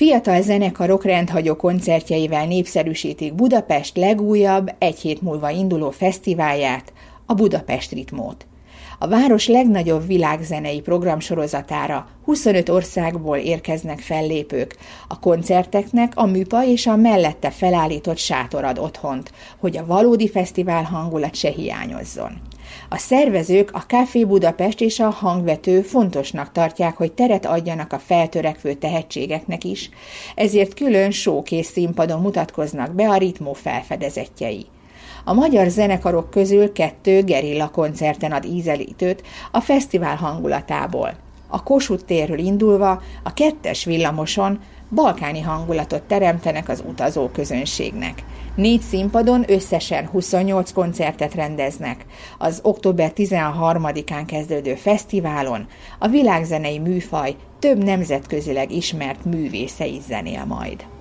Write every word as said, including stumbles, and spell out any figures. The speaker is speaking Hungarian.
fiatal zenekarok rendhagyó koncertjeivel népszerűsítik Budapest legújabb, egy hét múlva induló fesztiválját, a Budapest Ritmót. A város legnagyobb világzenei programsorozatára huszonöt országból érkeznek fellépők. A koncerteknek a műpa és a mellette felállított sátor ad otthont, hogy a valódi fesztivál hangulat se hiányozzon. A szervezők, a Café Budapest és a Hangvető fontosnak tartják, hogy teret adjanak a feltörekvő tehetségeknek is, ezért külön showkész színpadon mutatkoznak be a Ritmó felfedezettjei. A magyar zenekarok közül kettő gerilla koncerten ad ízelítőt a fesztivál hangulatából. A Kossuth térről indulva a kettes villamoson balkáni hangulatot teremtenek az utazó közönségnek. Négy színpadon összesen huszonnyolc koncertet rendeznek. Az október tizenharmadikán kezdődő fesztiválon a világzenei műfaj több nemzetközileg ismert művésze is zenél majd.